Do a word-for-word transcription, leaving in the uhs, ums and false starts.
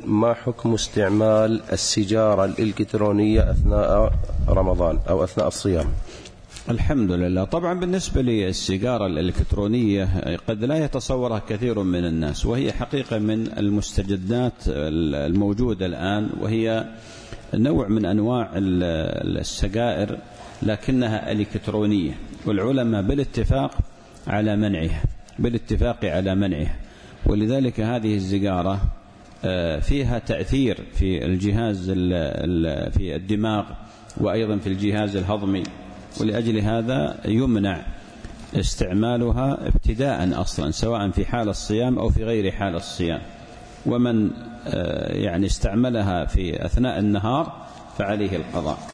ما حكم استعمال السيجارة الإلكترونية أثناء رمضان أو أثناء الصيام؟ الحمد لله. طبعا بالنسبة للسيجارة الإلكترونية قد لا يتصورها كثير من الناس، وهي حقيقة من المستجدات الموجودة الآن، وهي نوع من أنواع السجائر لكنها إلكترونية، والعلماء بالاتفاق على منعها بالاتفاق على منعها ولذلك هذه السيجارة فيها تأثير في الجهاز في الدماغ وأيضا في الجهاز الهضمي، ولأجل هذا يمنع استعمالها ابتداء أصلا، سواء في حال الصيام أو في غير حال الصيام. ومن يعني استعملها في أثناء النهار فعليه القضاء.